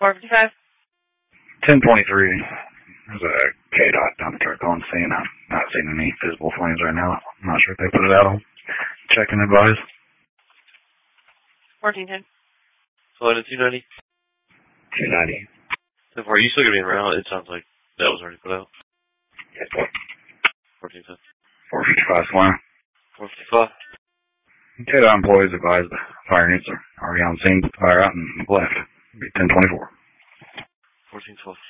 455. 1023. There's a KDOT dump truck on scene. I'm not seeing any visible flames right now. I'm not sure if they put it out. I'll check and advise. 1410. Flying at 290. 290. So far, are you still going to be around? It sounds like that was already put out. 1410. 455 flying. 455. KDOT employees advise the fire units are already on scene. Fire out and left. It'll be 1024. 1412.